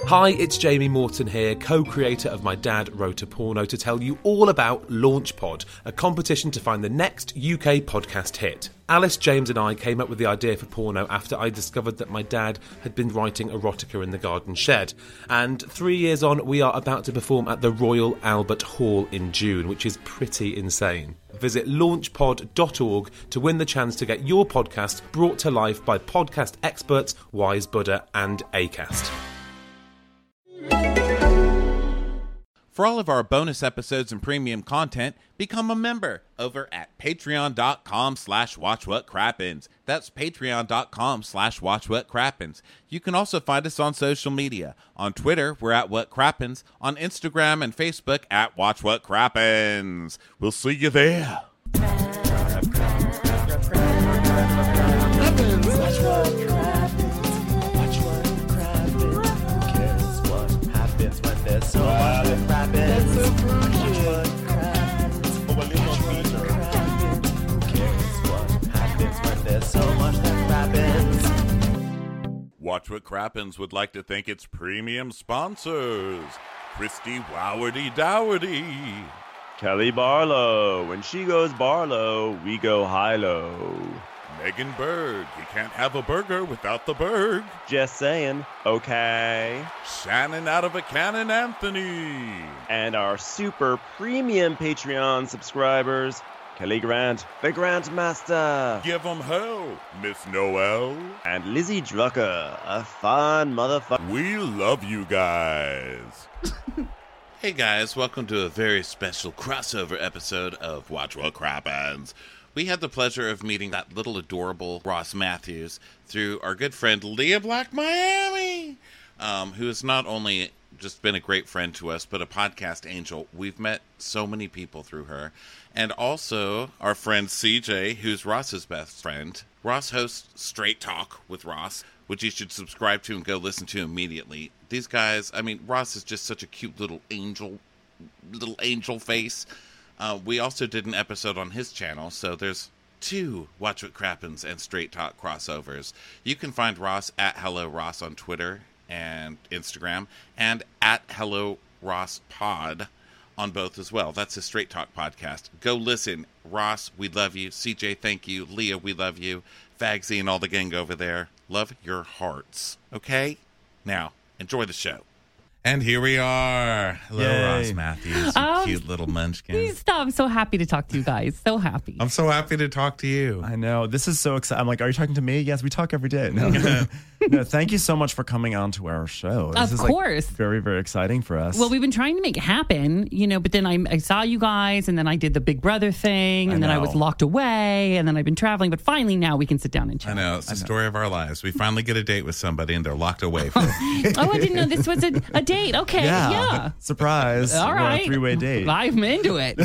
Hi, it's Jamie Morton here, co-creator of My Dad Wrote a Porno, to tell you all about LaunchPod, a competition to find the next UK podcast hit. Alice, James and I came up with the idea for porno after I discovered that my dad had been writing erotica in the garden shed. And 3 years on, we are about to perform at the Royal Albert Hall in June, which is pretty insane. Visit launchpod.org to win the chance to get your podcast brought to life by podcast experts Wise Buddha and Acast. For all of our bonus episodes and premium content, become a member over at patreon.com/watchwhatcrappens. That's patreon.com/watchwhatcrappens. You can also find us on social media. On Twitter, we're at whatcrappens. On Instagram and Facebook at watchwhatcrappens. We'll see you there. Watch What Crappens would like to thank its premium sponsors: Christy Wowardy Dowardy, Kelly Barlow. When she goes Barlow, we go high-low. Megan Berg. You can't have a burger without the Berg. Just saying, okay. Shannon out of a cannon Anthony. And our super premium Patreon subscribers, Kelly Grant, the Grant Master. Give 'em hell, Miss Noel. And Lizzie Drucker, a fun motherfucker. We love you guys. Hey guys, welcome to a very special crossover episode of Watch What Crappens. We had the pleasure of meeting that little adorable Ross Matthews through our good friend Leah Black Miami, who has not only just been a great friend to us, but a podcast angel. We've met so many people through her. And also our friend CJ, who's Ross's best friend. Ross hosts Straight Talk with Ross, which you should subscribe to and go listen to immediately. These guys, I mean, Ross is just such a cute little angel face. We also did an episode on his channel, so there's 2 Watch What Crappens and Straight Talk crossovers. You can find Ross at Hello Ross on Twitter and Instagram, and at Hello Ross Pod on both as well. That's a Straight Talk podcast. Go listen. Ross, we love you. CJ, thank you. Leah, we love you. Fagsy and all the gang over there, love your hearts. Okay? Now, enjoy the show. And here we are. Hello, Yay. Ross Matthews, you cute little munchkin. Please stop. I'm so happy to talk to you guys. So happy. I'm so happy to talk to you. I know. This is so exciting. I'm like, are you talking to me? Yes, we talk every day. No, no, thank you so much for coming on to our show. This is course. Very, very exciting for us. Well, we've been trying to make it happen, but then I saw you guys, and then I did the Big Brother thing, and then I was locked away, and then I've been traveling, but finally now we can sit down and chat. I know. It's the story of our lives. We finally get a date with somebody, and they're locked away. Oh, I didn't know this was a date. Okay. Yeah. Surprise. All right. We're a 3-way date. I'm into it.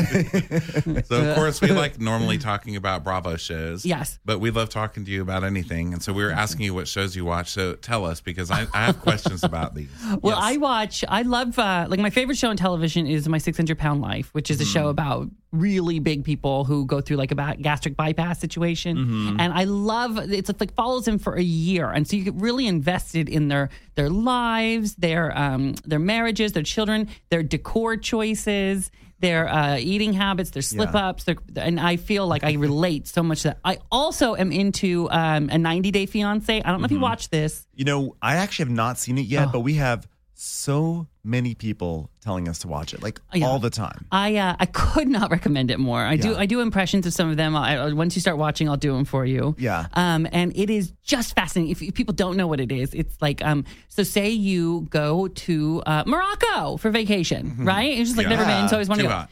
So, of course, we like normally talking about Bravo shows. Yes. But we love talking to you about anything. And so we were asking you what shows you watch. So tell us, because I have questions about these. Well, yes. I love, my favorite show on television is My 600-Pound Life, which is a show about really big people who go through like a gastric bypass situation. Mm-hmm. And I love, it's like follows them for a year. And so you get really invested in their lives, their marriages, their children, their decor choices, their eating habits, their slip-ups. And I feel like I relate so much to that. I also am into a 90 Day Fiancé. I don't know if you watched this. I actually have not seen it yet, but we have so many people telling us to watch it, all the time. I could not recommend it more. I do impressions of some of them. Once you start watching, I'll do them for you. Yeah. And it is just fascinating. If people don't know what it is, it's like so say you go to Morocco for vacation, right? You're just never been, so I always want to go.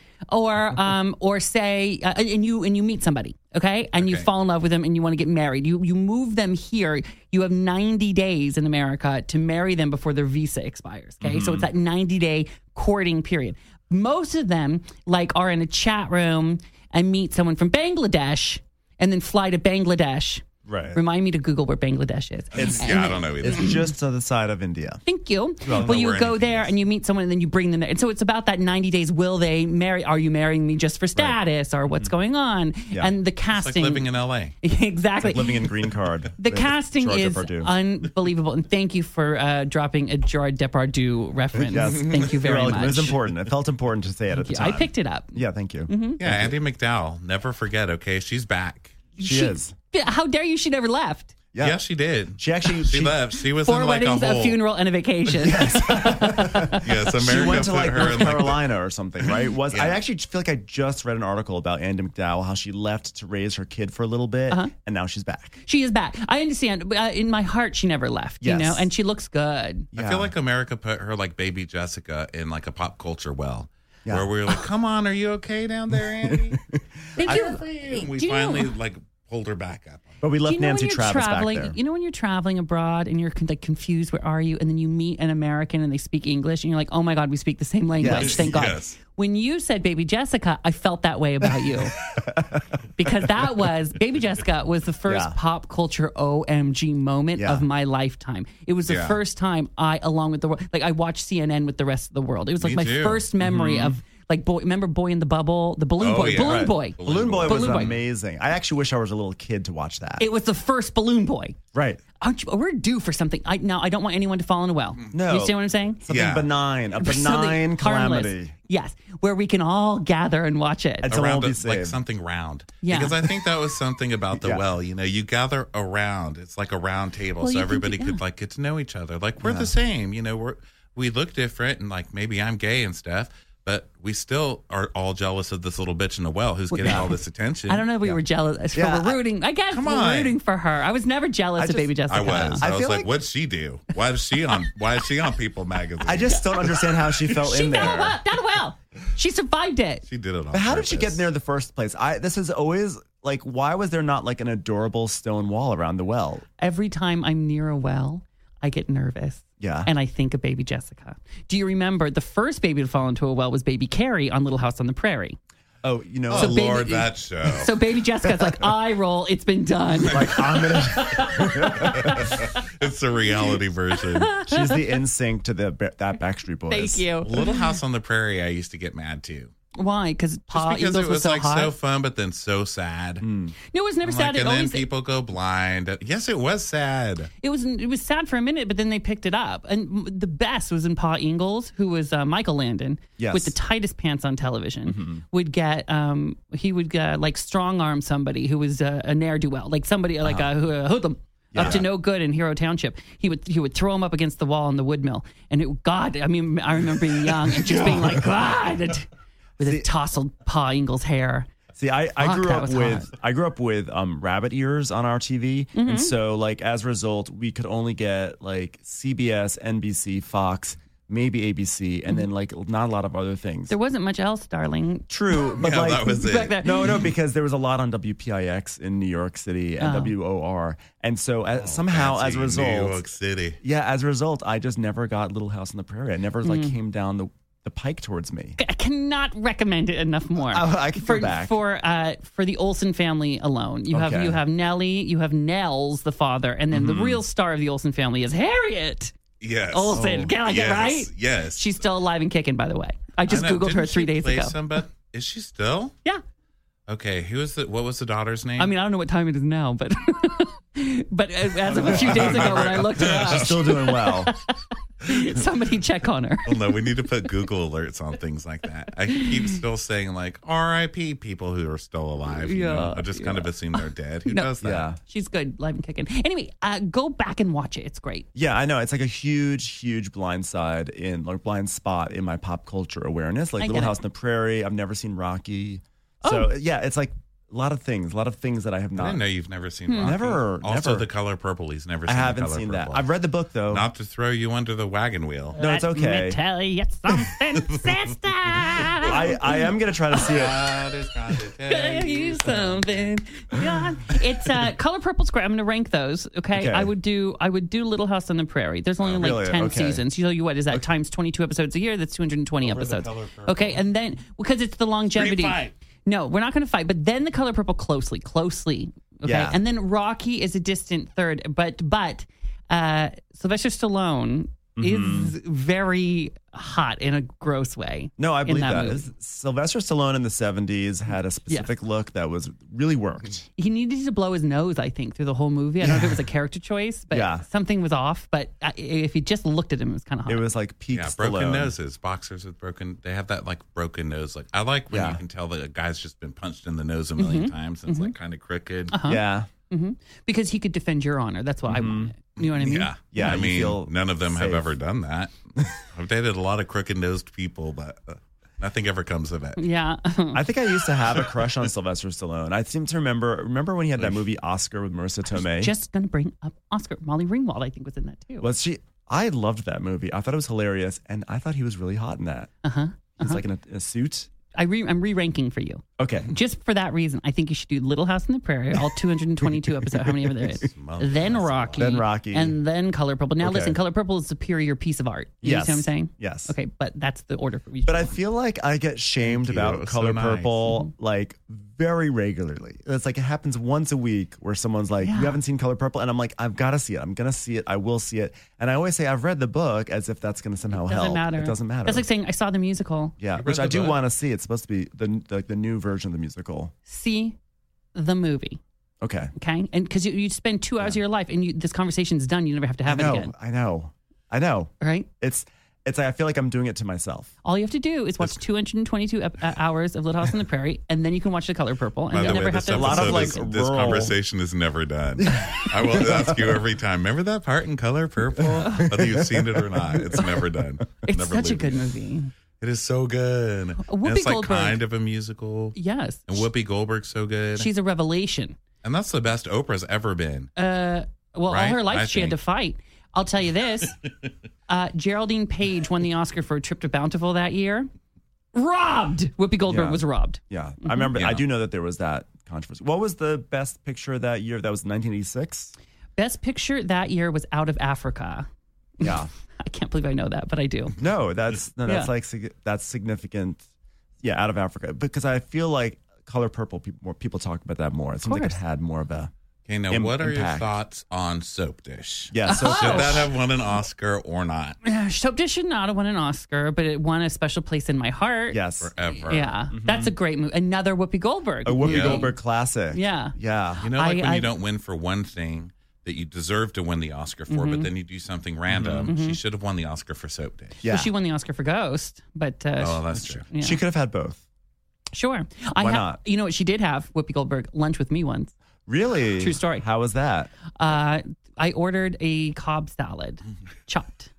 Or say and you meet somebody, okay, and you fall in love with them and you want to get married. You move them here. You have 90 days in America to marry them before their visa expires. Okay, so it's that 90-day courting period. Most of them are in a chat room and meet someone from Bangladesh and then fly to Bangladesh Right. Remind me to Google where Bangladesh is. I don't know either. It's just to the side of India. Thank you. Well, you where go anything there is. and you meet someone and then you bring them there. And so it's about that 90 days. Will they marry? Are you marrying me just for status or what's going on? Yeah. And the It's like casting. living in L.A. Exactly. Living in Green Card. The with casting Gerard is Depardieu. unbelievable. And thank you for dropping a Gerard Depardieu reference. Yes. Thank you very You're much. welcome. It was important. It felt important to say it at the Thank you. time. I picked it up. Yeah, thank you. Yeah, Andy McDowell. Never forget, okay? She's back. She is. How dare you? She never left. Yeah. Yeah, she did. She actually She left. She was 4 in like weddings, a whole... a funeral, and a vacation. Yes, America She went to put like her North in like... Carolina or something, right? Yeah. I actually feel like I just read an article about Andy McDowell, how she left to raise her kid for a little bit, and now she's back. She is back. I understand. In my heart, she never left, Yes. you know, and she looks good. I feel like America put her like baby Jessica in like a pop culture well. Yeah. Where we were like, come on, are you okay down there, Andy? Thank you. And we Do you know- finally like pulled her back up. But we Do left you know Nancy when you're Travis traveling? back there. You know when you're traveling abroad and you're like confused, where are you? And then you meet an American and they speak English, and you're like, oh my God, we speak the same language. Yes. Thank God. Yes. When you said Baby Jessica, I felt that way about you. Because that was, Baby Jessica was the first Yeah. pop culture OMG moment Yeah. of my lifetime. It was the Yeah. first time along with the world, like I watched CNN with the rest of the world. It was like Me my too. first memory of like, remember Boy in the Bubble? The Balloon Oh, Boy. yeah. Balloon Right. Boy. Balloon Boy was Balloon Boy. amazing. I actually wish I was a little kid to watch that. It was the first Balloon Boy. Right. We're due for something. I don't want anyone to fall in a well. No. You see what I'm saying? Something Yeah. benign, a Something benign harmless. calamity. Yes, where we can all gather and watch it. And someone will be Like saved. something round. Yeah. Because I think that was something about the Yeah. well. You know, you gather around. It's like a round table, Well, so you can everybody do- could like get to know each other. Like we're the same. You know, we look different, and like maybe I'm gay and stuff. But we still are all jealous of this little bitch in the well who's getting all this attention. I don't know if we were jealous. Yeah, We're rooting. I guess Come we're on. rooting for her. I was never jealous of Baby Jessica. I was. I I was feel like, like- what'd she do? Why is she on People magazine? I just don't understand how she fell She in done there. well. Done well. She survived it. She did it on But how did she get purpose. in there in the first place? This is always like, why was there not like an adorable stone wall around the well? Every time I'm near a well, I get nervous. Yeah. And I think of Baby Jessica. Do you remember the first baby to fall into a well was Baby Carrie on Little House on the Prairie? Oh, you know, Oh, So baby- Lord, that show. So Baby Jessica's like, eye roll, it's been done. like I'm gonna. It's the reality version. She's the NSYNC to that Backstreet Boys. Thank you. Little House on the Prairie, I used to get mad too. Why? Because Just Pa because Eagles it was was so like hot. so fun, but then so sad. No, it was never I'm sad. like, It and then always people go blind. Yes, it was sad. it was sad for a minute, but then they picked it up. And the best was in Pa Ingalls, who was Michael Landon, Yes. with the tightest pants on television. Would get he would like strong arm somebody who was a ne'er do well, like somebody like a hoodlum. Up to no good in Hero Township. He would throw him up against the wall in the wood mill, and I remember being young and just being like, God, with his tousled Pa Ingalls hair. See, I Fuck, grew that up was with hot. I grew up with rabbit ears on our TV, Mm-hmm. and so like as a result, we could only get like CBS, NBC, Fox, maybe ABC, and then like not a lot of other things. There wasn't much else, darling. True, but Yeah, like that was Back it. then. no, because there was a lot on WPIX in New York City and WOR, and so somehow as a Fancy New result, York City. as a result, I just never got Little House on the Prairie. It never like came down the pike towards me. I cannot recommend it enough more. I can for go back. for the Olsen family alone. You Okay. have Nellie, you have Nels, the father, and then the real star of the Olsen family is Harriet Yes. Olsen. Can I get yes. right? Yes. She's still alive and kicking, by the way. I just I know. Googled her Didn't 3 she days play ago. Somebody? Is she still? Yeah. Okay. What was the daughter's name? I mean, I don't know what time it is now, but but as of a few days ago when I looked her She's up, still doing well. somebody check on her. Well, no, we need to put Google alerts on things like that. I keep still saying like R.I.P. people who are still alive. You Yeah, know? I just kind of assume they're dead. Who No. does that? Yeah. She's good, live and kicking. Anyway, go back and watch it. It's great. Yeah, I know. It's like a huge blind spot in my pop culture awareness. Like I Little get it. House on the Prairie. I've never seen Rocky. So yeah, it's like a lot of things that I have I not. didn't know you've never seen Rocky. Never, Also, never. The Color Purple. He's never I seen haven't The Color seen Purple. that. I've read the book though. Not to throw you under the wagon wheel. No, it's Let okay. me tell you something, sister. I am gonna try to see it. Tell you something. God. It's Color Purple's great. I'm going to rank those. Okay? Okay. I would do Little House on the Prairie. There's only like really? 10 Okay. seasons. You know what is that times 22 episodes a year? That's 220 episodes. Color Purple. Okay, and then because it's the longevity. fight. No, we're not going to fight. But then The Color Purple closely Okay. Yeah. And then Rocky is a distant third, but Sylvester Stallone is very hot in a gross way. No, I believe that. movie. Sylvester Stallone in the 70s had a specific look that was really worked. He needed to blow his nose, I think, through the whole movie. I don't know if it was a character choice, but something was off. But if you just looked at him, it was kind of hot. It was like peak broken Stallone. noses. Boxers with they have that like broken nose. Like I like when you can tell that a guy's just been punched in the nose a million times and it's like kind of crooked. Yeah. Because he could defend your honor. That's what I wanted. You know what I mean? Yeah. Yeah, I you mean, feel none of them have safe. ever done that. I've dated a lot of crooked nosed people, but nothing ever comes of it. Yeah. I think I used to have a crush on Sylvester Stallone. I seem to remember when he had that movie Oscar with Marissa Tomei. Just going to bring up Oscar. Molly Ringwald, I think, was in that too. Was she? I loved that movie. I thought it was hilarious, and I thought he was really hot in that. He's like in a suit. I'm re-ranking for you. Okay. Just for that reason, I think you should do Little House on the Prairie, all 222 episodes, how many ever there is. Then Rocky. And then Color Purple. Now listen, Color Purple is a superior piece of art. You understand what I'm saying? Yes. Okay, but that's the order for each But I one. feel like I get shamed about Color Purple like very regularly. It's like it happens once a week where someone's like, you haven't seen Color Purple? And I'm like, I've got to see it. I'm going to see it. I will see it. And I always say, I've read the book as if that's going to somehow help. It doesn't matter. That's like saying, I saw the musical. Yeah, which I do want to see. It's supposed to be the new version of the musical. See the movie. Okay. Okay? And because you spend 2 hours of your life and this conversation's done. You never have to have it again. I know. Right? It's I feel like I'm doing it to myself. All you have to do is watch 222 hours of Little House on the Prairie, and then you can watch The Color Purple, and By you the never way, have to. A lot of like this conversation is never done. I will ask you every time. Remember that part in Color Purple? Whether you've seen it or not, it's never done. It's never such a leaving good it. movie. It is so good. Whoopi And it's like Goldberg. kind of a musical. Yes, And Whoopi Goldberg's so good. she's a revelation. And that's the best Oprah's ever been. Well, all Right? her life I she had to think. fight. I'll tell you this: Geraldine Page won the Oscar for A Trip to Bountiful that year. Robbed. Whoopi Goldberg was robbed. Yeah. I remember. I do know that there was that controversy. What was the best picture that year? That was 1986? Best picture that year was Out of Africa. Yeah. I can't believe I know that, but I do. No, that's that's significant. Yeah, Out of Africa, because I feel like Color Purple. More people talk about that more. It seems like it had more of a. Okay, now what are your impact. thoughts on Soap Dish? Yeah, so Should that have won an Oscar or not? Soap Dish should not have won an Oscar, but it won a special place in my heart. yes, Forever. Yeah, that's a great movie. Another Whoopi Goldberg. a Whoopi Yeah. Goldberg classic. Yeah. yeah. You know, like when I- you don't win for one thing that you deserve to win the Oscar for, but then you do something random. She should have won the Oscar for Soap Dish. Yeah. Well, she won the Oscar for Ghost, but Oh, that's true. yeah. She could have had both. Sure. Why not? You know what she did have? Whoopi Goldberg lunch with me once. Really? True story. How was that? I ordered a Cobb salad, chopped,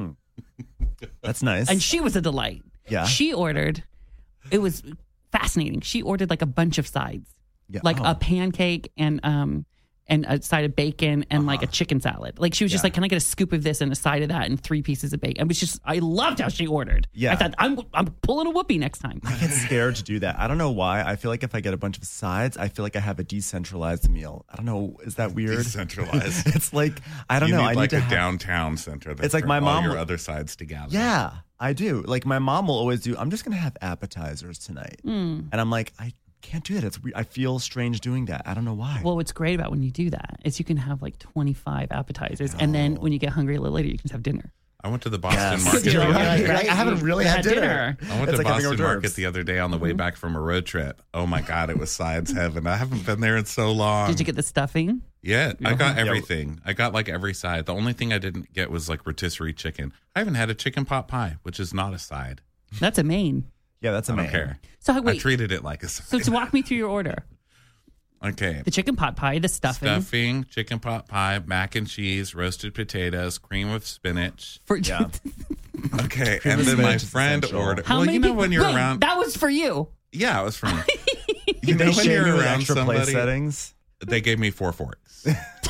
That's nice. and she was a delight. Yeah. She ordered. It was fascinating. She ordered like a bunch of sides, Yeah. like Oh. a pancake and a side of bacon and like a chicken salad. Like she was just like, "Can I get a scoop of this and a side of that and 3 pieces of bacon?" It was just, I loved how she ordered. Yeah. I thought I'm pulling a Whoopi next time. I get scared to do that. I don't know why. I feel like if I get a bunch of sides, I feel like I have a decentralized meal. I don't know. Is that weird? Decentralized. It's like I don't you know. need I like need a to have, downtown center. That's It's like for my all mom your will- other sides together. Yeah, I do. Like my mom will always do. I'm just gonna have appetizers tonight, and I'm like, I can't do that. It's weird. I feel strange doing that. I don't know why. Well, what's great about when you do that is you can have like 25 appetizers, and then when you get hungry a little later, you can just have dinner. I went to the Boston Yes. Market. You're the other right, day. right? I haven't really had dinner. I went It's to like having Boston hors Market d'oeuvres. the other day on the way back from a road trip. Oh my God, it was sides heaven. I haven't been there in so long. Did you get the stuffing? Yeah, I got everything. I got like every side. The only thing I didn't get was like rotisserie chicken. I haven't had a chicken pot pie, which is not a side. That's a main. Yeah, that's I don't amazing. care. So I wait, treated it like a side. so to walk me through your order: Okay. the chicken pot pie, the stuffing. Stuffing, chicken pot pie, mac and cheese, roasted potatoes, cream with spinach. For, Yeah. Okay, and with then my spinach is friend essential. ordered. How well, many you know people? when you're Wait, around. that was for you. Yeah, it was from. You know know when when you're you're around extra somebody- place settings. They gave me 4 forks,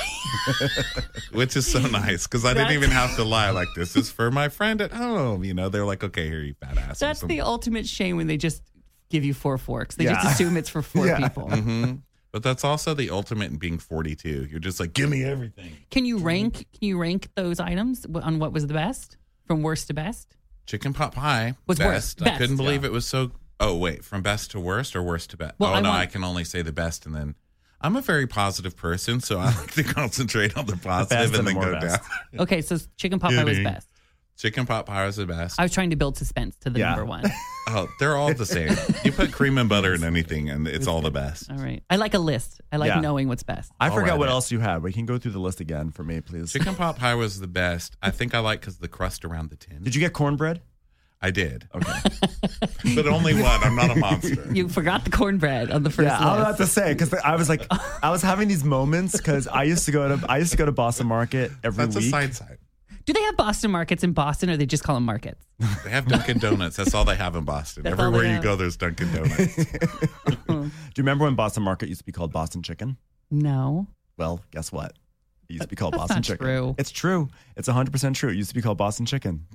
which is so nice because I didn't even have to lie. Like, this is for my friend at home. You know, they're like, okay, here, you fat ass. or That's something. the ultimate shame when they just give you 4 forks. They Yeah. just assume it's for 4 Yeah. people. But that's also the ultimate in being 42. You're just like, give me everything. Can you rank those items on what was the best from worst to best? Chicken pot pie Was best. worst. I couldn't Best. believe it was so. Oh wait, from best to worst or worst to best? Well, oh I no, want- I can only say the best, and then I'm a very positive person, so I like to concentrate on the positive and then go down. Okay, so chicken pot pie was best. Chicken pot pie is the best. I was trying to build suspense to the number one. Oh, they're all the same. You put cream and butter in anything, and it's all the best. All right. I like a list. I like knowing what's best. I forgot what else you had. We can go through the list again for me, please. Chicken pot pie was the best. I think I like because the crust around the tin. Did you get cornbread? I did. Okay. But only one. I'm not a monster. You forgot the cornbread on the first list. I was about to say, because I was like, I was having these moments because I used to go to Boston Market every week. That's a side. Do they have Boston markets in Boston, or they just call them markets? They have Dunkin' Donuts. That's all they have in Boston. Everywhere you go, there's Dunkin' Donuts. Do you remember when Boston Market used to be called Boston Chicken? No. Well, guess what? It used to be called Boston Chicken. True. It's true. It's 100% true. It used to be called Boston Chicken.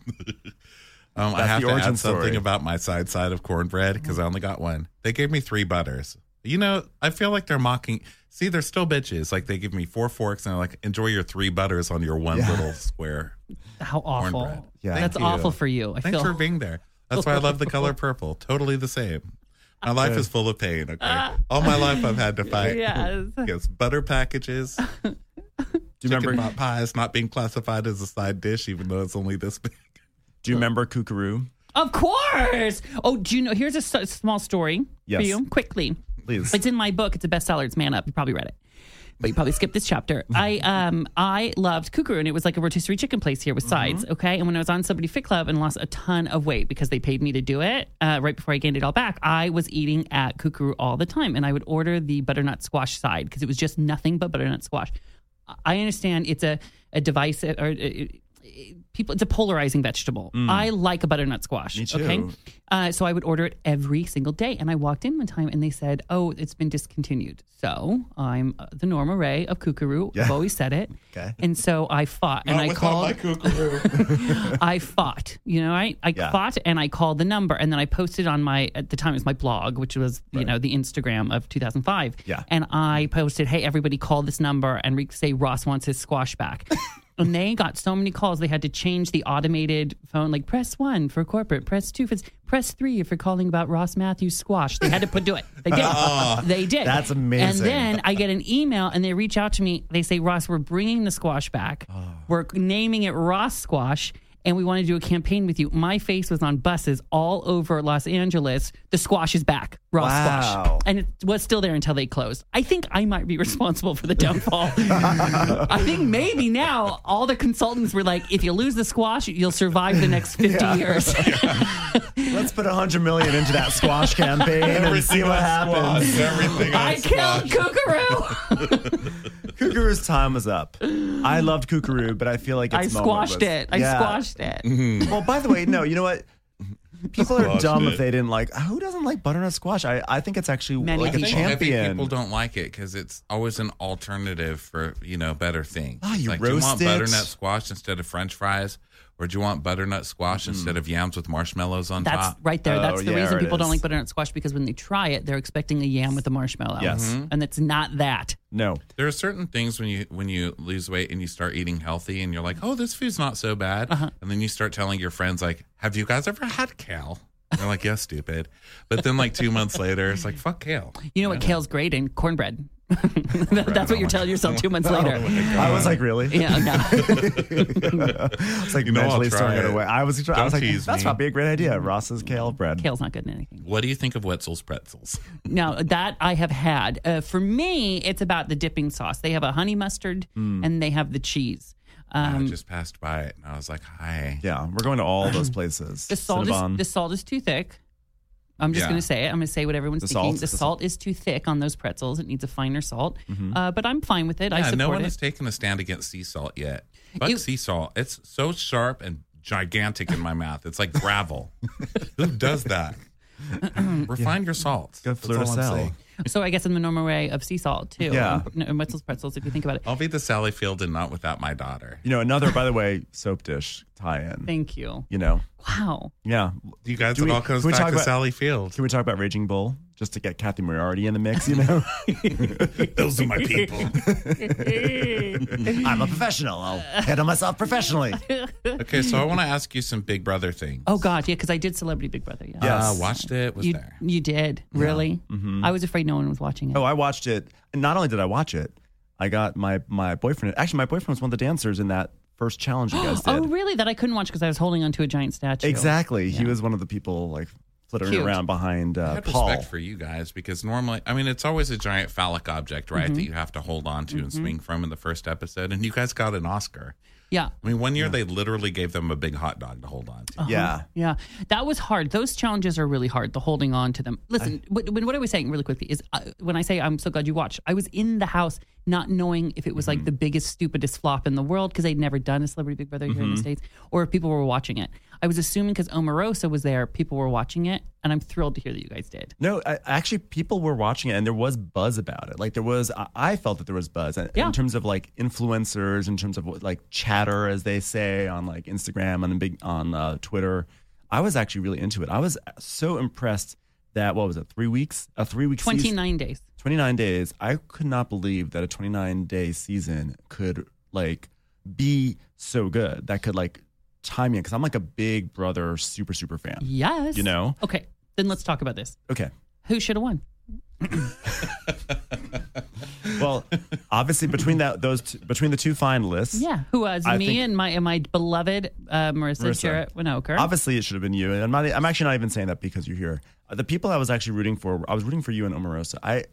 I have to add something about my side of cornbread because I only got one. They gave me 3 butters. I feel like they're mocking. See, they're still bitches. Like, they give me 4 forks and they're like, enjoy your 3 butters on your one little square. How awful. Cornbread. Yeah. That's awful for you. Thanks for being there. That's why I love the color purple. Totally the same. My life is full of pain, okay? All my life I've had to fight against butter packages. Do you remember pot pies not being classified as a side dish, even though it's only this big? Do you remember Kookaroo? Of course. Oh, do you know? Here's a small story for you, quickly. Please. It's in my book. It's a bestseller. It's Man Up. You probably read it, but you probably skipped this chapter. I loved Kookaroo, and it was like a rotisserie chicken place here with sides. Okay, and when I was on Celebrity Fit Club and lost a ton of weight because they paid me to do it right before I gained it all back, I was eating at Kookaroo all the time, and I would order the butternut squash side because it was just nothing but butternut squash. I understand it's a divisive or. It's a polarizing vegetable. I like a butternut squash. Me too. Okay. So I would order it every single day. And I walked in one time and they said, oh, it's been discontinued. So I'm the Norma Ray of Kookaroo. Yeah. I've always said it. Okay. And so I fought and I called. My Kookaroo. I fought, I fought and I called the number and then I posted on at the time it was my blog, which was, the Instagram of 2005. Yeah. And I posted, hey, everybody call this number and say Ross wants his squash back. And they got so many calls, they had to change the automated phone, like press 1 for corporate, press 2 for press 3 if you're calling about Ross Matthews squash. They had to do it. They did. They did. That's amazing. And then I get an email and they reach out to me. They say, Ross, we're bringing the squash back. We're naming it Ross Squash. And we want to do a campaign with you. My face was on buses all over Los Angeles. The squash is back. Ross Squash. And it was still there until they closed. I think I might be responsible for the downfall. I think maybe now all the consultants were like, if you lose the squash, you'll survive the next 50 years. Let's put $100 million into that squash campaign and see what happens. Everything I killed Kookaroo. Kookaroo's time was up. I loved Kookaroo, but I feel like I squashed it. I squashed it. Mm-hmm. Well, by the way, no, you know what? People are dumb if they didn't like. Who doesn't like butternut squash? I think it's actually like a champion. I think people don't like it because it's always an alternative for better things. Oh, you like, roast do you want it? butternut squash instead of French fries, or do you want butternut squash instead of yams with marshmallows on That's top? right there. That's the yeah, reason it people don't is. like butternut squash because when they try it, they're expecting a yam with a marshmallow. Yes. And it's not that. No. There are certain things when you lose weight and you start eating healthy and you're like, oh, this food's not so bad, and then you start telling your friends like, have you guys ever had kale? And they're like, yeah, stupid. But then like 2 months later, it's like, fuck kale. You know what kale's great in? Cornbread. That's what you're telling yourself 2 months later. I was like, really? Yeah, no. It's like mentally throwing it away. I was like, tease that's me. probably a great idea. Ross's kale bread. Kale's not good in anything. What do you think of Wetzel's pretzels? Now, that I have had. For me, it's about the dipping sauce. They have a honey mustard and they have the cheese. I just passed by it and I was like, hi. Yeah, we're going to all those places. The salt is too thick. I'm just going to say it. I'm going to say what everyone's thinking. The salt is too thick on those pretzels. It needs a finer salt. But I'm fine with it. I support no one it. has taken a stand against sea salt yet. But sea salt, it's so sharp and gigantic in my mouth. It's like gravel. Who does that? Refine your salt. Go That's all I'm Fleur-de-Sel. saying. So I guess in the normal way of sea salt, too. Yeah. And Wetzel's pretzels, if you think about it. I'll be the Sally Field and not without my daughter. Another, by the way, soap dish tie-in. Thank you. You know. Wow. Yeah. You guys, Do it we- all comes can we back talk to about- Sally Field. Can we talk about Raging Bull? just to get Kathy Moriarty in the mix, you know? Those are my people. I'm a professional. I'll handle myself professionally. Okay, so I want to ask you some Big Brother things. Oh, God, yeah, because I did Celebrity Big Brother, yeah. Yes. Watched it, was there. You did? Really? Mm-hmm. I was afraid no one was watching it. Oh, I watched it. And not only did I watch it, I got my boyfriend. Actually, my boyfriend was one of the dancers in that first challenge you guys did. Oh, really? That I couldn't watch because I was holding onto a giant statue. Exactly. He Yeah. was one of the people like flittering Cute. around behind I have Paul. respect for you guys because normally, I mean, it's always a giant phallic object, right, that you have to hold on to and swing from in the first episode. And you guys got an Oscar. Yeah. I mean, one year they literally gave them a big hot dog to hold on to. Yeah. Yeah, that was hard. Those challenges are really hard, the holding on to them. Listen, what I was saying really quickly is when I say I'm so glad you watched, I was in the house not knowing if it was like the biggest, stupidest flop in the world because they'd never done a Celebrity Big Brother here in the States, or if people were watching it. I was assuming because Omarosa was there, people were watching it, and I'm thrilled to hear that you guys did. No, actually, people were watching it, and there was buzz about it. Like there was, I felt that there was buzz in terms of like influencers, in terms of like chatter, as they say on like Instagram and on Twitter. I was actually really into it. I was so impressed that what was it, 3 weeks? A 3 week 29 days. 29 days. I could not believe that a 29-day season could like be so good. That could like time in because I'm like a Big Brother super fan. Yes. You know? Okay, then let's talk about this. Okay. Who should have won? Well, obviously between the two finalists, Yeah, who was I me think- and my beloved Marissa Jarrett Winokur. obviously it should have been you. And I'm actually not even saying that because you're here. The people I was actually rooting for, I was rooting for you and Omarosa.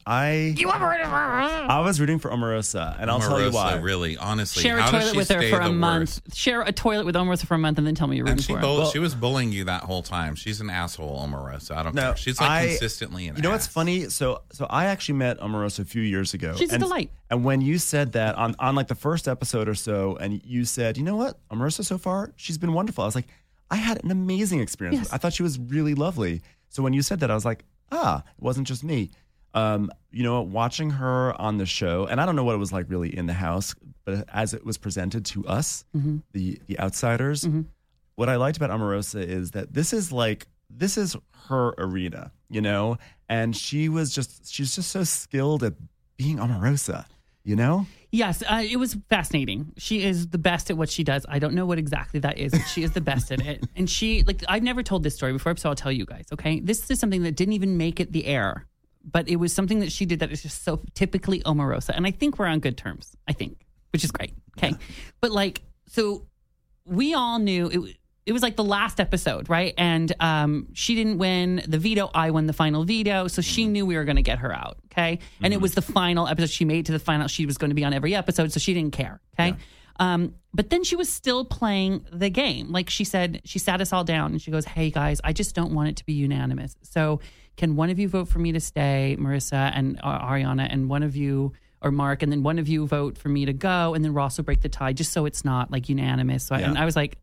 I was rooting for Omarosa, and I'll tell you why. Really, honestly, Share a how does toilet she with her stay for a the month. worst? Share a toilet with Omarosa for a month, and then tell me you're And rooting for her. she was bullying you that whole time. She's an asshole, Omarosa. I don't No, care. She's like consistently an You know what's ass. funny? So I actually met Omarosa a few years ago. She's a delight. And when you said that on like the first episode or so, and you said, you know what, Omarosa so far, she's been wonderful. I was like, I had an amazing experience. Yes. I thought she was really lovely. So when you said that, I was like, it wasn't just me. You know, watching her on the show, and I don't know what it was like really in the house, but as it was presented to us, the outsiders, what I liked about Omarosa is that this is her arena, you know, and she's just so skilled at being Omarosa, you know? Yes, it was fascinating. She is the best at what she does. I don't know what exactly that is, but she is the best at it. And I've never told this story before, so I'll tell you guys, okay? This is something that didn't even make it the air, but it was something that she did that is just so typically Omarosa. And I think we're on good terms, which is great, okay? But so we all knew it was like the last episode, right? And she didn't win the veto. I won the final veto. So she knew we were going to get her out, okay? And it was the final episode. She made it to the final. She was going to be on every episode, so she didn't care, okay? Yeah. But then she was still playing the game. Like she said, she sat us all down and she goes, hey, guys, I just don't want it to be unanimous. So can one of you vote for me to stay, Marissa and Ariana, and one of you... or Mark, and then one of you vote for me to go, and then Ross will break the tie, just so it's not like unanimous. So and I was like,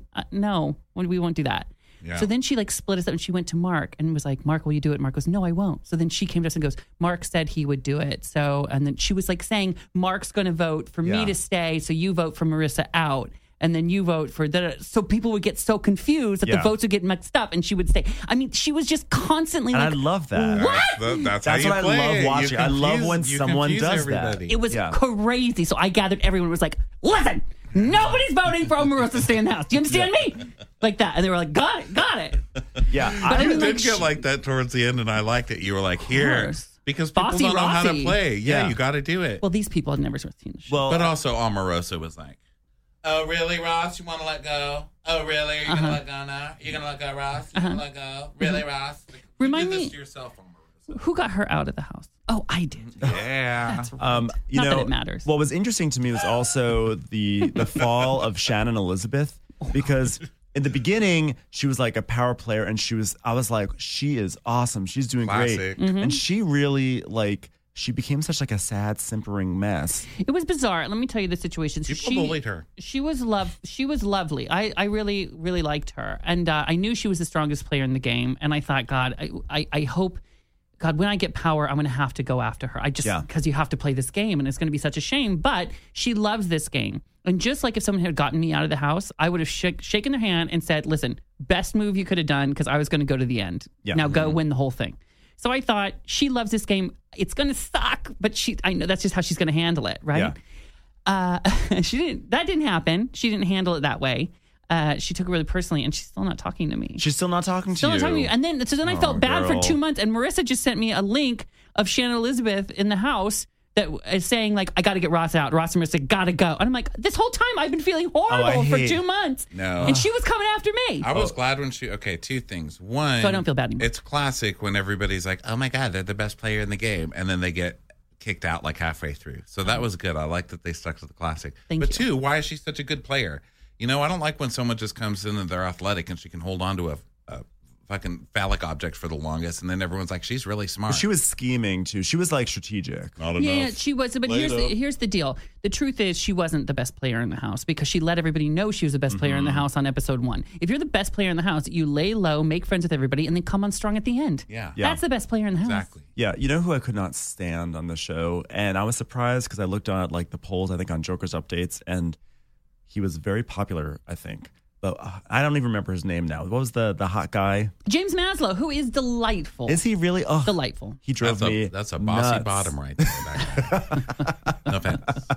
no, we won't do that. Yeah. So then she split us up, and she went to Mark and was like, Mark, will you do it? Mark goes, no, I won't. So then she came to us and goes, Mark said he would do it. So, and then she was saying, Mark's going to vote for me to stay, so you vote for Marissa out. And then you vote for that. So people would get so confused that the votes would get mixed up, and she would stay. I mean, she was just constantly And I love that. What? That's what how I you play love it. watching. I love when someone confuse does everybody. that. It was Yeah. crazy. So I gathered everyone was like, listen, nobody's voting for Omarosa to stay in the house. Do you understand me? Like that. And they were like, got it. Yeah. But I mean, did get like that towards the end, and I liked it. You were like, here. course. Because people Bossy don't know how to Rossi. play. Yeah, Yeah. you got to do it. Well, these people had never seen the show. Well, But also, Omarosa was like, oh, really, Ross? You want to let go? Oh, really? Are you going to let go now? You're going to let go, Ross? You're going to let go? Really, Ross? Like, Remind you did me- this to yourself, Omarosa. Who got her out of the house? Oh, I did. Yeah. That's right. you Not know, that it matters. What was interesting to me was also the fall of Shannon Elizabeth, because in the beginning she was like a power player, and I was like, she is awesome, she's doing Classic. great, and she really she became such like a sad, simpering mess. It was bizarre. Let me tell you the situation. People bullied her. She was lovely. I really, really liked her. And I knew she was the strongest player in the game. And I thought, God, I hope, God, when I get power, I'm going to have to go after her. Because you have to play this game, and it's going to be such a shame. But she loves this game. And just like if someone had gotten me out of the house, I would have shaken their hand and said, listen, best move you could have done, because I was going to go to the end. Yeah. Now go win the whole thing. So I thought, she loves this game. It's going to suck, but I know that's just how she's going to handle it, right? Yeah. That didn't happen. She didn't handle it that way. She took it really personally, and she's still not talking to me. She's still not talking to Still you. not talking to you. And then I felt bad girl. for 2 months, and Marissa just sent me a link of Shannon Elizabeth in the house that is saying, like, I got to get Ross out. Ross and Marissa got to go. And I'm like, this whole time I've been feeling horrible for 2 months. No. And she was coming after me. I was glad when two things. One, So I don't feel bad anymore. It's classic when everybody's like, oh my God, they're the best player in the game. And then they get kicked out like halfway through. So that was good. I like that they stuck to the classic. Thank but you. two, why is she such a good player? You know, I don't like when someone just comes in and they're athletic and she can hold on to a fucking phallic object for the longest. And then everyone's like, she's really smart. She was scheming too. She was like strategic. Not enough. Yeah, she was. But here's the deal. The truth is, she wasn't the best player in the house because she let everybody know she was the best player in the house on episode 1. If you're the best player in the house, you lay low, make friends with everybody, and then come on strong at the end. Yeah. That's the best player in the house. Exactly. Yeah, you know who I could not stand on the show? And I was surprised because I looked at like the polls, I think on Joker's updates, and he was very popular, I think. But I don't even remember his name now. What was the hot guy? James Maslow, who is delightful. Is he really? Oh, Delightful. He drove me That's a bossy nuts. bottom right there. That guy. No offense.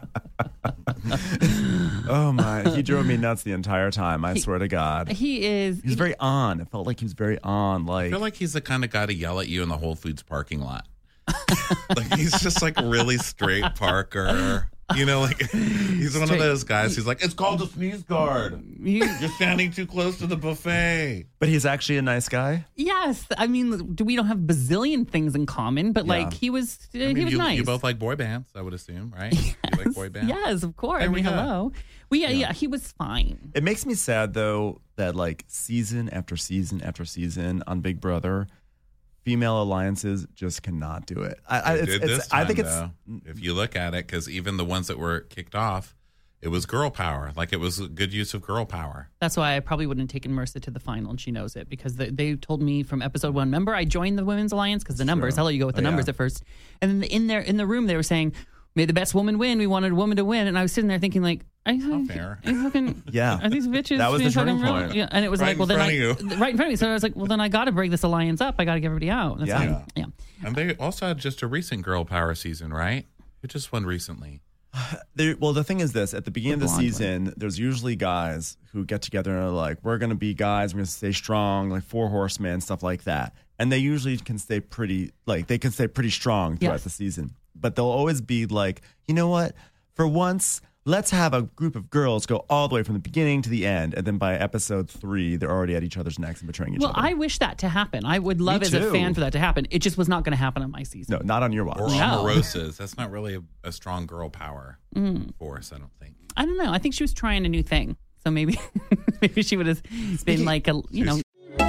Oh my, he drove me nuts the entire time. I swear to God. He is. He was very on. It felt like he was very on. I Like, feel like he's the kind of guy to yell at you in the Whole Foods parking lot. Like he's just like really straight Parker. You know, like he's one of those guys who's like, it's called a sneeze guard. You're standing too close to the buffet. but he's actually a nice guy. Yes. I mean, we don't have bazillion things in common, but like he was I mean, nice. You both like boy bands, I would assume, right? You like boy bands? Yes, of course. There I we mean, go. hello. Well, yeah, he was fine. It makes me sad though that like season after season after season on Big Brother, female alliances just cannot do it. They did this time, I think it's though, if you look at it, because even the ones that were kicked off, it was girl power. Like it was a good use of girl power. That's why I probably wouldn't have taken Marissa to the final, and she knows it because they told me from episode 1. Remember, I joined the Women's Alliance because the numbers. Hello, you go with the numbers at first, and then in the room they were saying, "May the best woman win." We wanted a woman to win, and I was sitting there thinking, like, "Are you fair. fucking Yeah. Are these bitches?" That was the fucking turning real? point. Yeah, and it was Right like, well, in then front of right in front of me. So I was like, well, then I got to break this alliance up. I got to get everybody out. That's Yeah. fine. Yeah. And they also had just a recent girl power season, right? Who just won recently? well, the thing is this: at the beginning of the blonde one. season, there's usually guys who get together and are like, "We're going to be guys. We're going to stay strong, like 4 horsemen, stuff like that." And they usually can stay pretty strong throughout Yes. the season. But they'll always be like, you know what? For once, let's have a group of girls go all the way from the beginning to the end, and then by episode 3, they're already at each other's necks and betraying each Well, other. I wish that to happen. I would love Me as a too. fan for that to happen. It just was not going to happen on my season. No, not on your watch. Or No. Omarosas. That's not really a strong girl power force, I don't think. I don't know. I think she was trying a new thing. So maybe maybe she would have been like a, you know.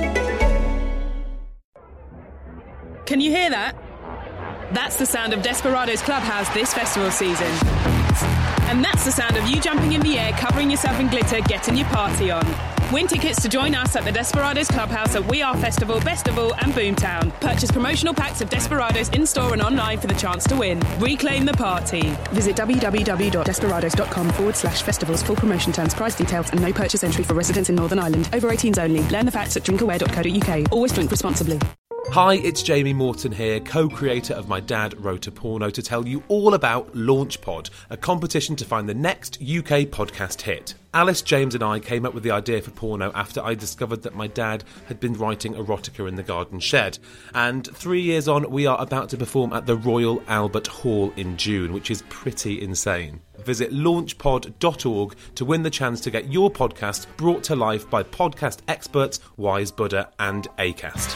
Can you hear that? That's the sound of Desperados Clubhouse this festival season. And that's the sound of you jumping in the air, covering yourself in glitter, getting your party on. Win tickets to join us at the Desperados Clubhouse at We Are Festival, Bestival and Boomtown. Purchase promotional packs of Desperados in-store and online for the chance to win. Reclaim the party. Visit www.desperados.com/festivals. Full promotion terms, price details and no purchase entry for residents in Northern Ireland. Over 18s only. Learn the facts at drinkaware.co.uk. Always drink responsibly. Hi, it's Jamie Morton here, co-creator of My Dad Wrote a Porno, to tell you all about LaunchPod, a competition to find the next UK podcast hit. Alice, James and I came up with the idea for porno after I discovered that my dad had been writing erotica in the garden shed. And 3 years on, we are about to perform at the Royal Albert Hall in June, which is pretty insane. Visit launchpod.org to win the chance to get your podcast brought to life by podcast experts Wise Buddha and Acast.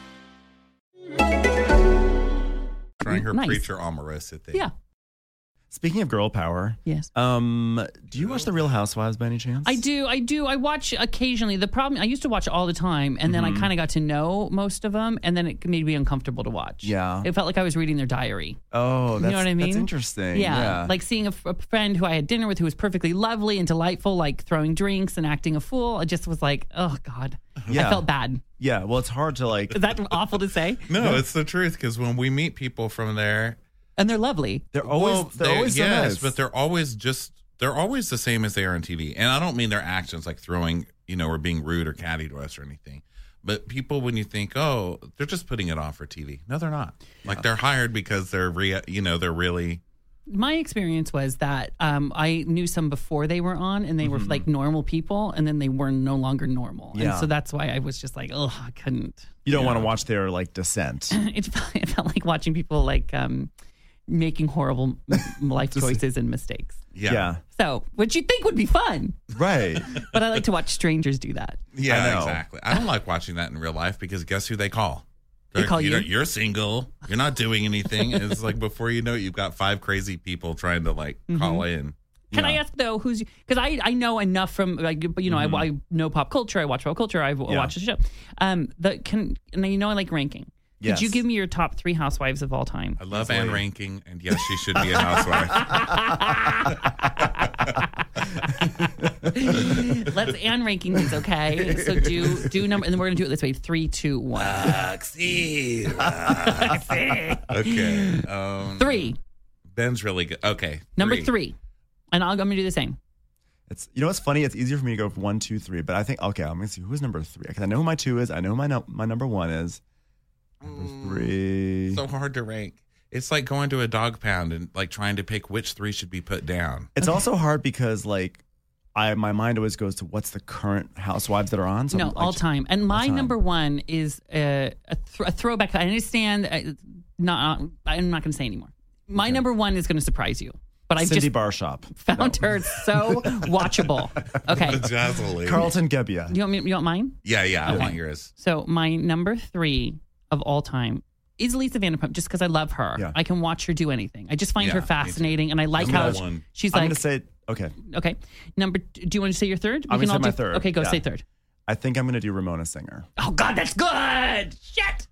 Trying her Nice. preacher Omarosa thing. Yeah. Speaking of girl power, Yes. do you watch The Real Housewives by any chance? I do. I watch occasionally. The problem, I used to watch all the time, and then I kind of got to know most of them, and then it made me uncomfortable to watch. Yeah. It felt like I was reading their diary. Oh, that's, You know what I mean? That's interesting. Yeah. Like seeing a friend who I had dinner with who was perfectly lovely and delightful, like throwing drinks and acting a fool. I just was like, oh, God. Yeah. I felt bad. Yeah, well, it's hard to like. Is that awful to say? No, it's the truth, because when we meet people from there, And they're lovely. They're always, they're always so yes, nice. but they're always the same as they are on TV. And I don't mean their actions like throwing, or being rude or catty to us or anything. But people, when you think, oh, they're just putting it on for TV. No, they're not. Like they're hired because they're really. My experience was that I knew some before they were on, and they were like normal people, and then they were no longer normal. Yeah. And so that's why I was just like, oh, I couldn't. You don't want to watch their like descent. It felt like watching people like making horrible life choices and mistakes. Yeah. So, which you'd think would be fun. Right. But I like to watch strangers do that. Yeah, exactly. I don't like watching that in real life because guess who they call? They call you? You're single. You're not doing anything. It's like before you know it, you've got 5 crazy people trying to like call in. Can I ask though, who's, because I know enough from like, you know, I know pop culture, I watch pop culture, I watch the show. And you know I like ranking. Yes. Could you give me your top 3 housewives of all time? I love Anne Ranking, and yes, she should be a housewife. Let's Anne ranking these, okay? So do number, and then we're gonna do it this way: 3, 2, 1. Okay. 3. Ben's really good. Okay. Number 3. And I'm gonna do the same. It's, you know what's funny? It's easier for me to go 1, 2, 3, but I think I'm gonna see who's number 3 because I know who my 2 is. I know who my number 1 is. Number 3. So hard to rank. It's like going to a dog pound and like trying to pick which 3 should be put down. It's also hard because like my mind always goes to what's the current housewives that are on. So No, like, all time. And my time. number 1 is a throwback. I understand. I'm not going to say anymore. My number 1 is going to surprise you. But I Cindy just Barshop. found her so watchable. Okay. The Jazzle lady. Carlton Gebbia. You want mine? Yeah, I want yours. So my number 3 of all time is Lisa Vanderpump, just because I love her. Yeah. I can watch her do anything. I just find her me fascinating, and I like Number how 1. she's I'm like. going to say, okay. Okay. Do you want to say your third? I'm going to say my third. Okay, go Yeah. say third. I think I'm going to do Ramona Singer. Oh God, that's good. Shit.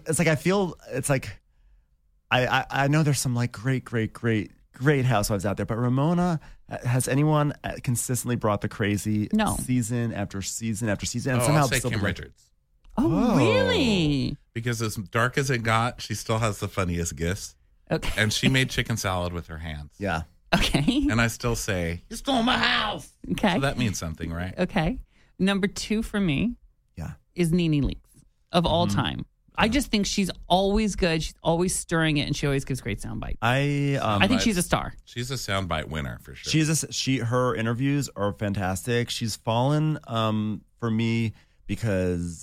I know there's some like great housewives out there, but Ramona, has anyone consistently brought the crazy No. season after season after season? And I'll say still Kim like- Richards. Oh, really? Because as dark as it got, she still has the funniest gifts. Okay. And she made chicken salad with her hands. Yeah. Okay. And I still say, you stole my house. Okay. So that means something, right? Okay. Number 2 for me Yeah. is Nene Leakes of all time. I just think she's always good. She's always stirring it, and she always gives great sound bites. I think she's a star. She's a soundbite winner for sure. Her interviews are fantastic. She's fallen for me because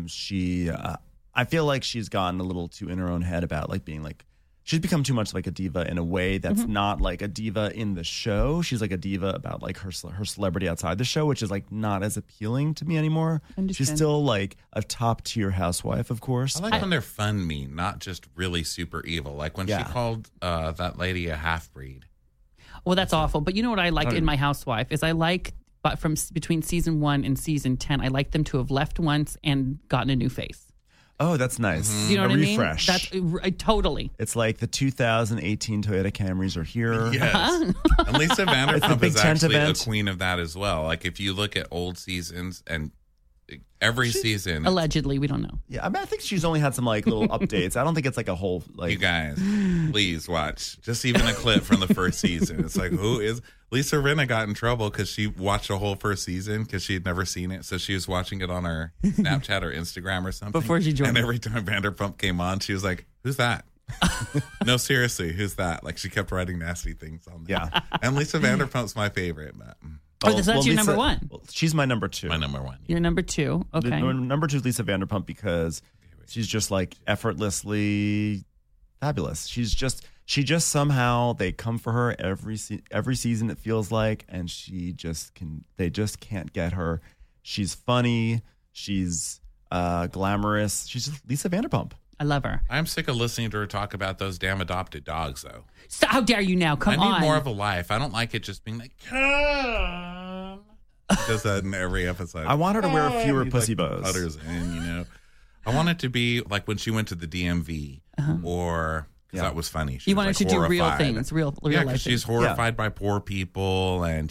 I feel like she's gotten a little too in her own head about like being like, she's become too much like a diva in a way that's not like a diva in the show. She's like a diva about like her celebrity outside the show, which is like not as appealing to me anymore. She's still like a top tier housewife, of course. I like when they're fun mean, not just really super evil. Like when she called that lady a half breed. Well, that's awful. But you know what I like in my housewife is I like, but from between season 1 and season 10, I like them to have left once and gotten a new face. Oh, that's nice. Do you know what I mean? Refresh. That's totally. It's like the 2018 Toyota Camrys are here. Yes. And Lisa Vanderpump big is tent actually event. a queen of that as well. Like if you look at old seasons and every season. Allegedly, we don't know. Yeah, I mean, I think she's only had some like little updates. I don't think it's like a whole like. You guys, please watch. Just even a clip from the first season. It's like, who is Lisa Rinna got in trouble because she watched the whole first season because she had never seen it. So she was watching it on her Snapchat or Instagram or something. Before she joined. And every time Vanderpump came on, she was like, who's that? No, seriously, who's that? Like she kept writing nasty things on there. Yeah. And Lisa Vanderpump's my favorite. But So that's your number 1. Well, she's my number 2. my number 1. Your number 2. Okay. Number 2 is Lisa Vanderpump because she's just like effortlessly fabulous. She just somehow they come for her every season it feels like, and they just can't get her. She's funny. She's glamorous. She's just Lisa Vanderpump. I love her. I'm sick of listening to her talk about those damn adopted dogs, though. So how dare you now? Come on. I need more of a life. I don't like it just being like, come. Does that in every episode. I want her to wear fewer pussy like, bows. Putters in, you know. I want it to be like when she went to the DMV, or because that was funny. She You was, wanted like, to do real horrified. things, real Yeah, life because she's things. horrified by poor people and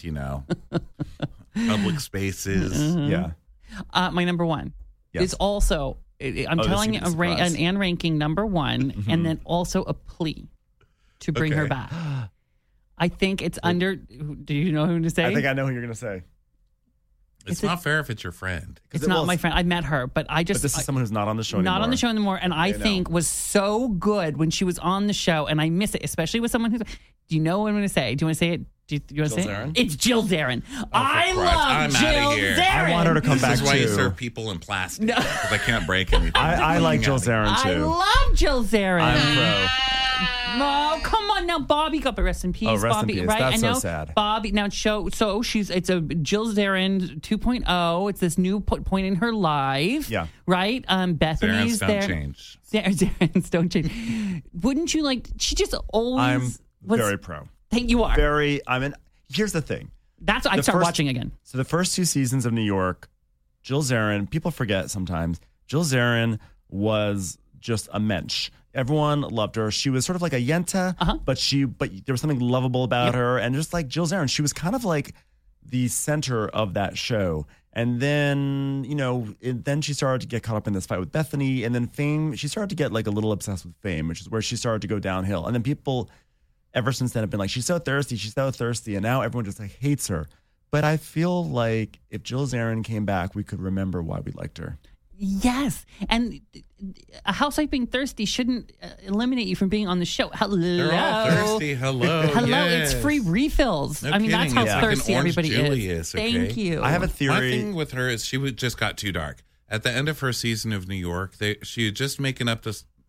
public spaces. Yeah. My number 1 is also. I'm telling you, an Anne ranking number 1, and then also a plea to bring her back. I think it's under. Do you know who to say? I think I know who you're going to say. It's not fair if it's your friend. It's not my friend. I met her, but I just... But this is someone who's not on the show anymore. Not on the show anymore, and I think was so good when she was on the show, and I miss it, especially with someone who's... Do you know what I'm going to say? Do you want to say it? Do you want to say Zarin? it? It's Jill Zarin. I love I'm Jill outta here. Zarin. I want her to come back This is why you too. serve people in plastic. Because I can't break anything. I like Jill Zarin I too. love Jill Zarin. I'm pro. Oh, come on now, Bobby got but rest in peace. Oh, rest in Bobby, peace. right? That's I know so sad. Bobby now it's a Jill Zarin 2.0. It's this new point in her life. Yeah. Right? Bethany's Zarins don't there. change. Zarins don't change. Wouldn't you like she just always I'm was very pro. think you are. Here's the thing. That's I start watching again. So the first 2 seasons of New York, Jill Zarin, people forget sometimes, Jill Zarin was just a mensch. Everyone loved her. She was sort of like a Yenta, but there was something lovable about her. And just like Jill Zarin, she was kind of like the center of that show. And then, then she started to get caught up in this fight with Bethany. And then Fame, she started to get like a little obsessed with Fame, which is where she started to go downhill. And then people ever since then have been like, she's so thirsty. And now everyone just like hates her. But I feel like if Jill Zarin came back, we could remember why we liked her. Yes. And a housewife being thirsty shouldn't eliminate you from being on the show. Hello. They're all thirsty. Hello. Hello. Yes. It's free refills. No I mean, that's kidding. how It's like thirsty an Orange everybody Julie is. okay? Thank you. I have a theory. My thing with her is just got too dark. At the end of her season of New York, she had just making up.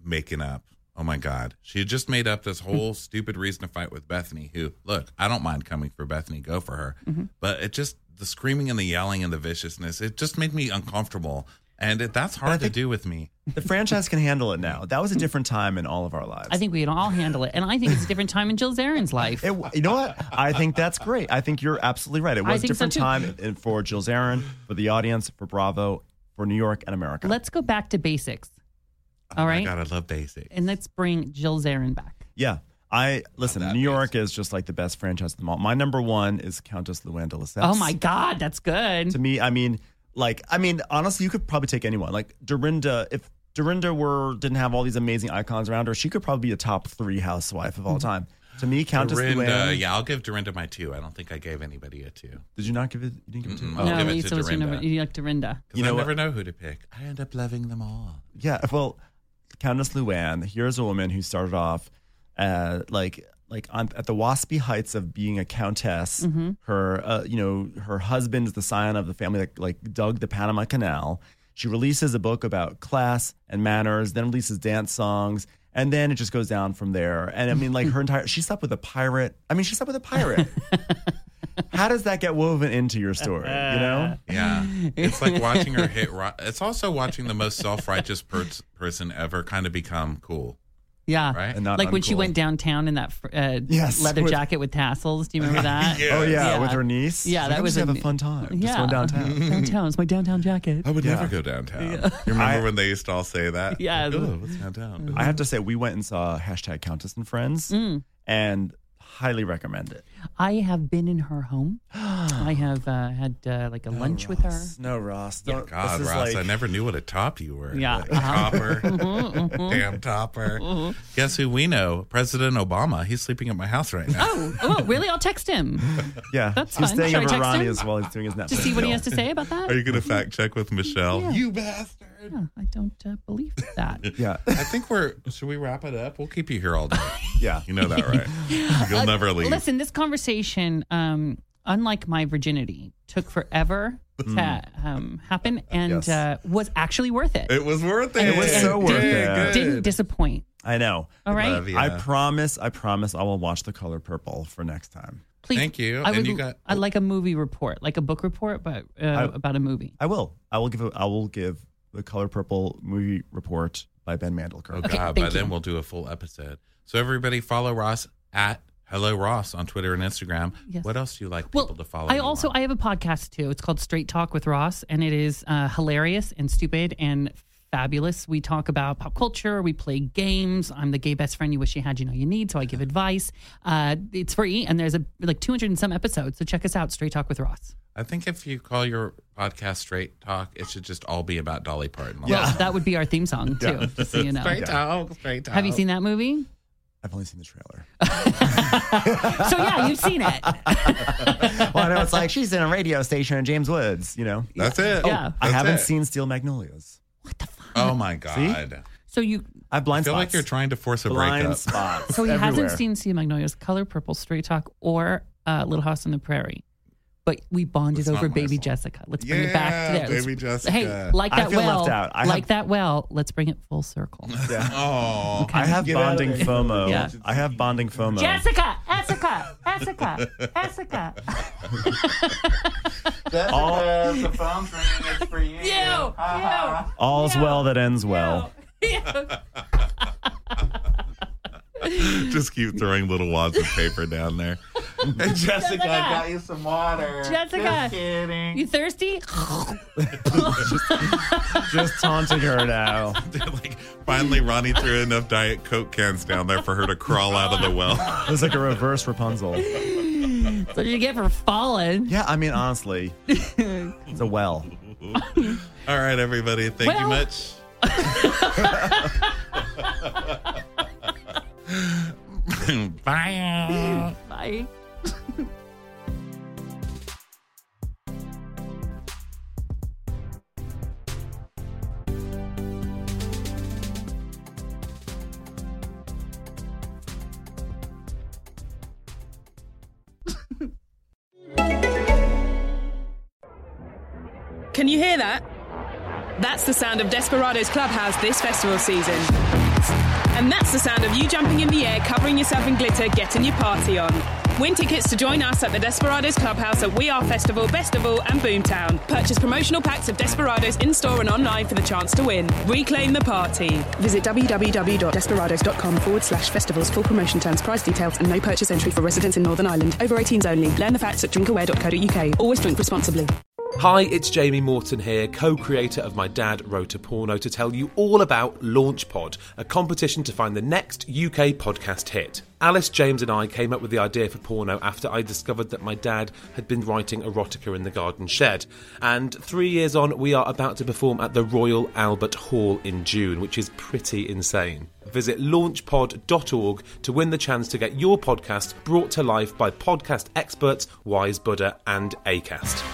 Oh my God. She had just made up this whole stupid reason to fight with Bethany, who, look, I don't mind coming for Bethany, go for her. Mm-hmm. But the screaming and the yelling and the viciousness, it just made me uncomfortable. And that's hard to do with me. The franchise can handle it now. That was a different time in all of our lives. I think we can all handle it. And I think it's a different time in Jill Zarin's life. You know what? I think that's great. I think you're absolutely right. It was a different time for Jill Zarin, for the audience, for Bravo, for New York and America. Let's go back to basics. All right? Oh my God, I love basics. And let's bring Jill Zarin back. Yeah. New York is just like the best franchise of them all. My number one is Countess Luann de Lesseps. Oh my God, that's good. To me, honestly, you could probably take anyone. Like Dorinda, if Dorinda didn't have all these amazing icons around her, she could probably be a top 3 housewife of all time. To me, Countess Luann. Yeah, I'll give Dorinda my 2. I don't think I gave anybody a 2. Did you not give it? You didn't give it 2? I'll give it to Dorinda. You like Dorinda. Because I never know who to pick. I end up loving them all. Yeah, well, Countess Luann, here's a woman who started off at the waspy heights of being a countess. Mm-hmm. Her husband is the scion of the family that like dug the Panama Canal. She releases a book about class and manners, then releases dance songs, and then it just goes down from there. And I mean, like she slept with a pirate. How does that get woven into your story? Yeah, it's like watching her hit. It's also watching the most self-righteous person ever kind of become cool. Yeah, right. And like when she went downtown in that leather jacket with tassels. Do you remember that? Yes. Oh yeah, with her niece. Yeah, that was have a fun time. Just going downtown. Downtown, it's my downtown jacket. I would never go downtown. Yeah. You remember when they used to all say that? Yeah. Like, oh, what's downtown? I have to say, we went and saw #Countess and Friends, and highly recommend it. I have been in her home. I have had like a lunch with her. No, Ross. God, Ross, I never knew what a top you were. Yeah. Like, topper. Damn topper. Guess who we know? President Obama. He's sleeping at my house right now. Oh, really? I'll text him. Yeah. That's he's fine. staying Should over I text Ronnie him? as well. He's doing his Netflix. To see what he has to say about that? Are you going to fact check with Michelle? Yeah. You bastard. Yeah, I don't believe that. Yeah. I think should we wrap it up? We'll keep you here all day. Yeah. You know that, right? You'll never leave. Listen, this conversation, unlike my virginity, took forever to happen and was actually worth it. It was worth it. It was so worth it. Didn't disappoint. I know. All right. I promise I will watch The Color Purple for next time. Please. Thank you. I'd like a movie report, like a book report, but about a movie. I will give The Color Purple movie report by Ben Mandelker. Oh, God. By then we'll do a full episode. So everybody follow Ross at Hello Ross on Twitter and Instagram. Yes. What else do you like people to follow? I have a podcast too. It's called Straight Talk with Ross, and it is hilarious and stupid and fabulous. We talk about pop culture. We play games. I'm the gay best friend you wish you had, you need. So I give advice. It's free, and there's 200 and some episodes. So check us out, Straight Talk with Ross. I think if you call your podcast Straight Talk, it should just all be about Dolly Parton. Yeah, that would be our theme song too. Just so you know. Straight Talk. Have you seen that movie? I've only seen the trailer. So yeah, you've seen it. Well, I know it's like she's in a radio station in James Woods, you know. That's it. Yeah. I haven't seen Steel Magnolias. What the fuck? Oh my God. So you. I have blind I feel spots. like you're trying to force a blind breakup. spots. So he everywhere. hasn't seen Steel Magnolias, Color Purple, Straight Talk, or Little House on the Prairie. But we bonded That's over not my Baby fault. Jessica. Let's bring it back to there. Baby Jessica. Hey, like I that feel well. left out. Like that well. Let's bring it full circle. Yeah. Oh, I have Get out of bonding there. FOMO. Yeah. I have bonding FOMO. Jessica. Jessica, the phone's ringing. It's for you. You. All's well that ends well. Just keep throwing little wads of paper down there. Hey, Jessica, I got you some water. Jessica. Just kidding. You thirsty? Just taunting her now. Like, finally, Ronnie threw enough Diet Coke cans down there for her to crawl out of the well. It was like a reverse Rapunzel. What did you get for falling? Yeah, I mean, honestly, it's a well. All right, everybody. Thank you much. Bye. Bye. Can you hear that? That's the sound of Desperados Clubhouse this festival season. And that's the sound of you jumping in the air, covering yourself in glitter, getting your party on. Win tickets to join us at the Desperados Clubhouse at We Are Festival, Bestival and Boomtown. Purchase promotional packs of Desperados in-store and online for the chance to win. Reclaim the party. Visit www.desperados.com/festivals. Full promotion terms, price details and no purchase entry for residents in Northern Ireland. Over 18s only. Learn the facts at drinkaware.co.uk. Always drink responsibly. Hi, it's Jamie Morton here, co-creator of My Dad Wrote a Porno, to tell you all about LaunchPod, a competition to find the next UK podcast hit. Alice, James and I came up with the idea for porno after I discovered that my dad had been writing erotica in the garden shed. And 3 years on, we are about to perform at the Royal Albert Hall in June, which is pretty insane. Visit launchpod.org to win the chance to get your podcast brought to life by podcast experts Wise Buddha and Acast.